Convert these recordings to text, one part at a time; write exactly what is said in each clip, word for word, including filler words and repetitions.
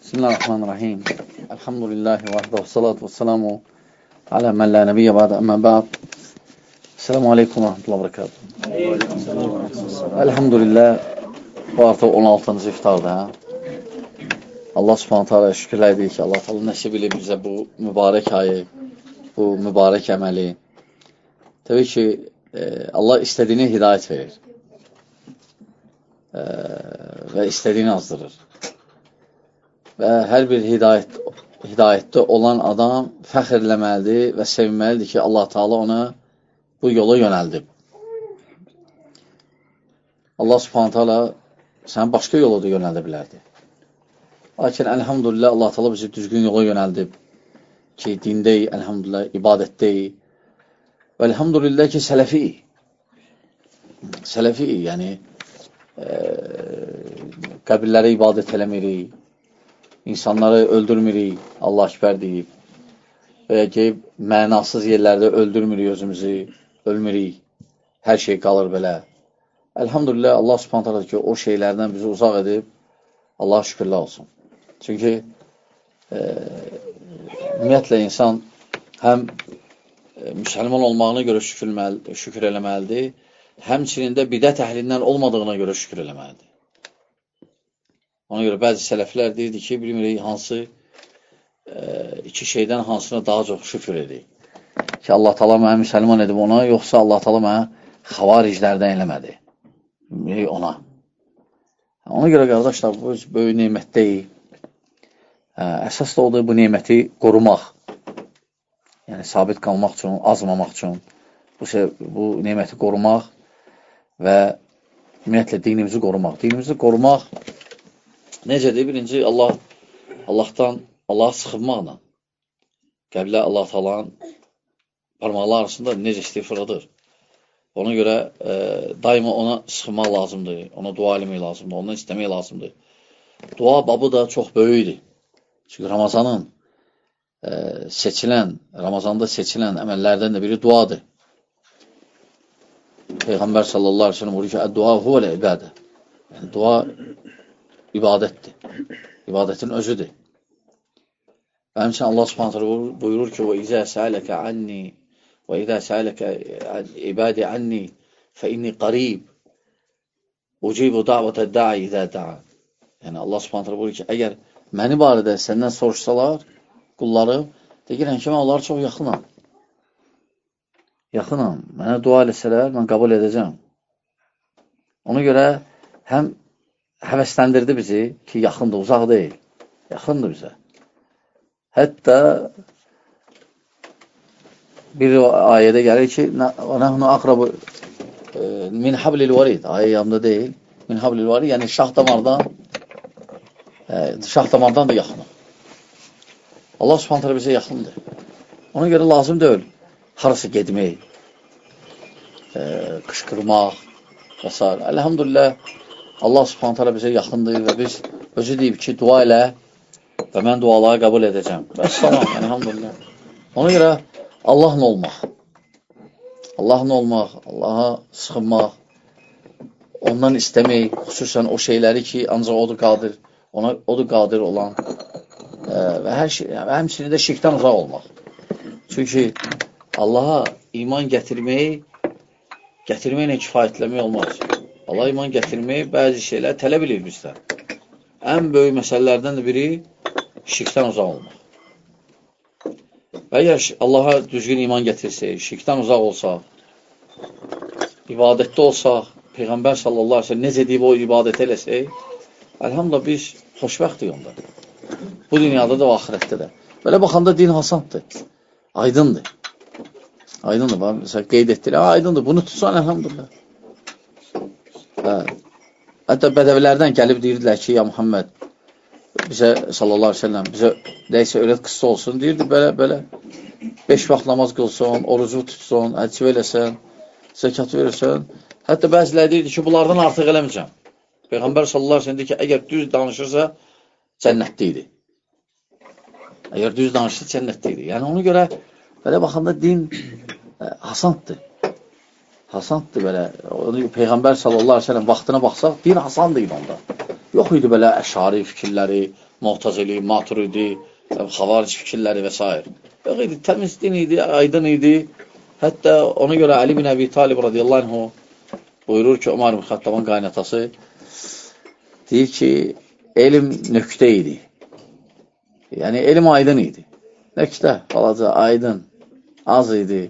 Bismillahirrahmanirrahim. Elhamdülillahi vahdə və salatu və selamu alə mən lə nəbiyyə bədə əmmə bəd. Selamu aleykum və rahmetullahi və barakatuhu. Elhamdülillah, bu artıq on altıncı iftardır. Hə? Allah subhanətə alə şükürlər edir ki, Allah təala nəsib edib bizə bu mübarək ayı, bu mübarək əməli. Təbii ki, e, Allah istədiyini hidayət verir e, və istədiyini azdırır. Və hər bir hidayət, hidayətdə olan adam fəxr eləməlidir və sevinməlidir ki, Allah Teala ona bu yola yönəldib. Allah subhanətə alə səni başqa yola da yönəldə bilərdi. Lakin, əlhamdülillah, Allah Teala bizi düzgün yola yönəldib ki, dindəyik, əlhamdülillah, ibadətdəyik və əlhamdülillah ki, sələfiyik. Sələfiyik, yəni e, qəbirlərə ibadət eləmirik, İnsanları öldürmürük, Allahəkbər deyib. Və ya ki, mənasız yerlərdə öldürmürük özümüzü, ölmürük, hər şey qalır belə. Əlhamdülillah, Allah subhanət hələ ki, o şeylərdən bizi uzaq edib, Allah şükürlər olsun. Çünki e, ümumiyyətlə insan həm e, müsəlman olmağına görə şükür, şükür eləməlidir, həmçinin də bidət əhlindən olmadığına görə şükür eləməlidir. Ona görə bəzi sələflər deyirdi ki, bilmirik hansı e, iki şeydən hansına daha çox şükür edir. Ki, Allah Teala mənə müsəlman edib ona, yoxsa Allah Teala mənə xavariclərdən eləmədi. Bilmirik ona. Ona görə, qardaşlar, bu böyük neymət deyil. E, əsas da odur bu neyməti qorumaq. Yəni, sabit qalmaq üçün, azmamaq üçün bu, şey, bu neyməti qorumaq və ümumiyyətlə dinimizi qorumaq. Dinimizi qorumaq necədir? Birinci, Allah, Allahdan, Allah'a sıxınmaqla. Qəblə Allah Taala'nın parmaqlar arasında necə istiğfaradır. Ona görə e, daima ona sıxınmaq lazımdır, ona dua eləmək lazımdır, ondan istəmək lazımdır. Dua babı da çox böyükdür. Çünki Ramazanın e, seçilən, Ramazanda seçilən əməllərdən də biri duadır. Peyğəmbər sallallahu aleyhi ve sellem buyurur ki, "Əd-dua huvəl ibadə." Yəni, dua ibadətdir. İbadətin özüdür. Və həmçinin Allah subhanətlə buyurur ki, وَإِذَا سَأَلَكَ عَنِّي وَإِذَا سَأَلَكَ عِبَادِ عَنِّي فَإِنِّي قَرِيبٌ أُجِيبُ دَعْوَةَ الدَّاعِ إِذَا دَعَانِ. Yəni Allah subhanətlə buyurur ki, əgər məni barədə səndən soruşsalar, qullarım, deyirəm ki, mən onları çox yaxınam. Yaxınam. Mənə dua eləsələr, mən qəbul edəcəm. Ona görə həm həvəsləndirdi bizi ki, yaxındır, uzaq deyil. Yaxındır bizə. Hətta bir ayədə gəlir ki, "Nəhnu aqrabu min hablil varid." Ayə yanında deyil. Min hablil varid, yəni şah damardan e, şah damardan da yaxındır. Allah Subhanahu bizə yaxındır. Ona görə lazım deyil harasa getmək, e, qışqırmaq və s. Elhamdülillah, Allah subhanət hələ bizə yaxındır və biz özü deyib ki, dua elə və mən duaları qəbul edəcəm. Və salam, elhamdülillah. Ona görə Allahla olmaq, Allahla olmaq, Allaha sıxınmaq, ondan istəmək, xüsusən o şeyləri ki, ancaq odur qadir, ona odur qadir olan e, və hər şey, və həmçinin də şirkdən uzaq olmaq. Çünki Allaha iman gətirməyi, gətirməklə kifayətləmək olmaz. Allah iman gətirməyi bəzi şeylər tələb edir bizdən. Ən böyük məsələlərdən də biri şirkdən uzaq olmaq. Və əgər Allaha düzgün iman gətirsək, şirkdən uzaq olsaq, ibadətdə olsaq, Peyğəmbər sallallahu aleyhi ve sellem necə deyib o ibadət eləsək, əlhamdülillah biz xoşbəxtik onda. Bu dünyada da və axirətdə də. Belə baxanda din hasandır, aydındır. Aydındır, məsələn, qeyd etdir, aydındır, bunu tutsan, əlhamdülillah. Hə. Hətta bədəvilərdən gəlib deyirdilər ki, ya Muhammed, bizə sallallahu aleyhi ve sellem, bizə neysə öyrət qıssa olsun, deyirdi belə, belə, beş vaxt namaz qılsın, orucu tutsun, həcci eləsən, zəkat verirsən. Hətta bəziləri deyirdi ki, bunlardan artıq eləməyəcəm. Peyğəmbər sallallahu aleyhi ve sellem deyir ki, əgər düz danışırsa, cənnətdə idi. Əgər düz danışırsa, cənnətdə idi. Yəni, ona görə, belə baxanda din ə, hasandır. Hasandır belə. Peyğəmbər sallallahu aleyhi ve sellem vaxtına baxsaq, din hasan deyil onda. Yox idi belə əşari fikirləri, mu'tazili, maturidi, xavaric fikirləri və s. Yox idi, təmiz din idi, aydın idi. Hətta ona görə Ali bin Əbi Talib radiyallahu anhu buyurur ki, Ömər ibn Xəttabın qaynatası deyir ki, elm nöqtə idi. Yəni, elm aydın idi. Nöqtə, balaca, aydın, az idi.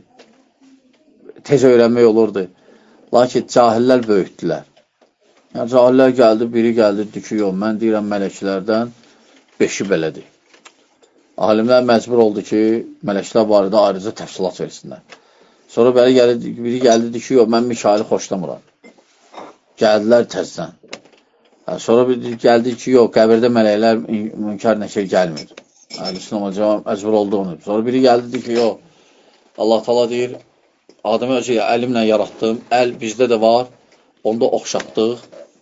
Tez öyrənmək olurdu. Lakin cahillər böyütdülər. Yəni, cahillər gəldi, biri gəldi, dedi ki, yox, mən deyirəm mələklərdən beşi belədir. Alimlər məcbur oldu ki, mələklər barədə ayrıca təfsilat versinlər. Sonra biri gəldi, biri gəldi, dedi ki, yox, mən Mikaili xoşlamıram. Gəldilər təzdən. Sonra bir gəldi ki, yox, qəbirdə mələklər münkar nəkir gəlmir. Əhl-i cavab məcbur oldu onu. Sonra biri gəldi, dedi ki, yox, Allah Taala deyir, Adəmi özü əlimlə yaratdım, əl bizdə də var, onda oxşatdıq.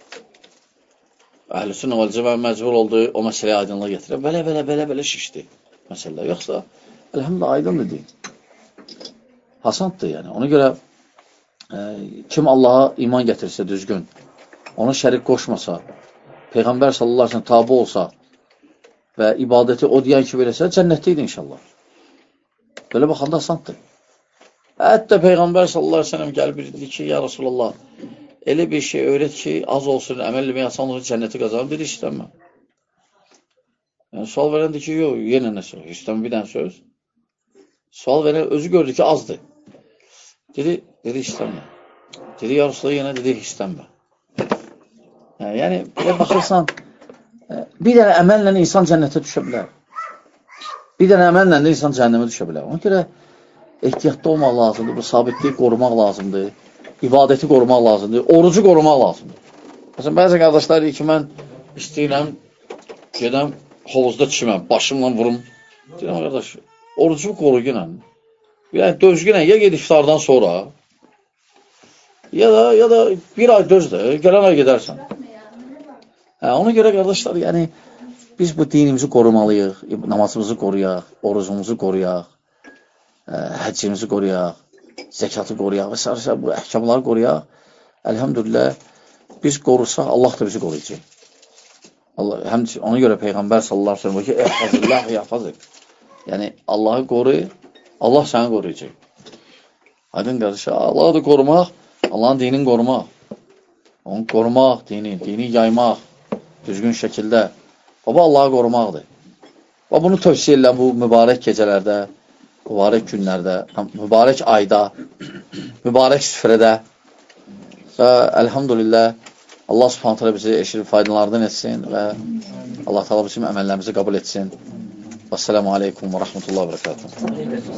Əhl-i cavab məcbur oldu, o məsələyə aydınlığa gətirək. Belə, belə, belə, belə şişdi məsələ. Yoxsa, əlhəmdə aydındır deyil. Hasandır yəni. Ona görə e, kim Allaha iman gətirsə düzgün, ona şərik qoşmasa, Peyğəmbər sallallahu aleyhi ve sellem tabi olsa və ibadəti o deyən ki, verəsə, cənnətdə idi inşallah. Belə baxanda asandır. Hətta Peyğəmbər sallallahu aleyhi ve sellem gəlib dedi ki, ya Rasulallah, elə bir şey öyrət ki, az olsun, əməl eləmək asan olsun, cənnəti qazanım, dedi, istənmə. Yəni, sual verəndi ki, yox, yenə nə söz, istənmə bir dənə söz. Sual verən özü gördü ki, azdır. Dedi, dedi, istənmə. Dedi, ya Rasulallah, yenə dedi, istənmə. Yəni, belə baxırsan, bir dənə əməllə insan cənnətə düşə bilər. Bir dənə əməllə də insan cəhənnəmə düşə bilər. Ona görə ehtiyatda olmaq lazımdır, bu sabitliyi qorumaq lazımdır, ibadəti qorumaq lazımdır, orucu qorumaq lazımdır. Məsələn, bəzi qardaşlar deyir ki, mən istəyirəm, gedəm, hovuzda çiməm, başımla vurum. Deyirəm, qardaş, orucu qoru günən. Yəni, döz günən, ya ged iftardan sonra, ya da, ya da bir ay döz də, gələn ay gedərsən. Hə, ona görə qardaşlar, yəni, biz bu dinimizi qorumalıyıq, namazımızı qoruyaq, orucumuzu qoruyaq, həccimizi qoruyaq, zəkatı qoruyaq və s. bu əhkamları qoruyaq. Əlhəmdülillah, biz qorusaq, Allah da bizi qoruyacaq. Həm ona görə Peyğəmbər sallallahu aleyhi ve sellem ki, ehfazillah, yahfazıq. Yəni, Allahı qoru, Allah səni qoruyacaq. Aydın qardaşlar, Allahı da qorumaq, Allahın dinini qorumaq. Onu qorumaq, dini, dini yaymaq düzgün şəkildə. Baba, Allahı qorumaqdır. Və bunu tövsiyə edirəm bu mübarək gecələrdə, mübarək günlərdə, mübarək ayda, mübarək süfrədə və əlhamdülillah Allah subhanət hələ bizi eşir faydalardan etsin və Allah təala bizim əməllərimizi qəbul etsin. Vəssalamu aleykum və rəhmətullah və bərəkatuhu.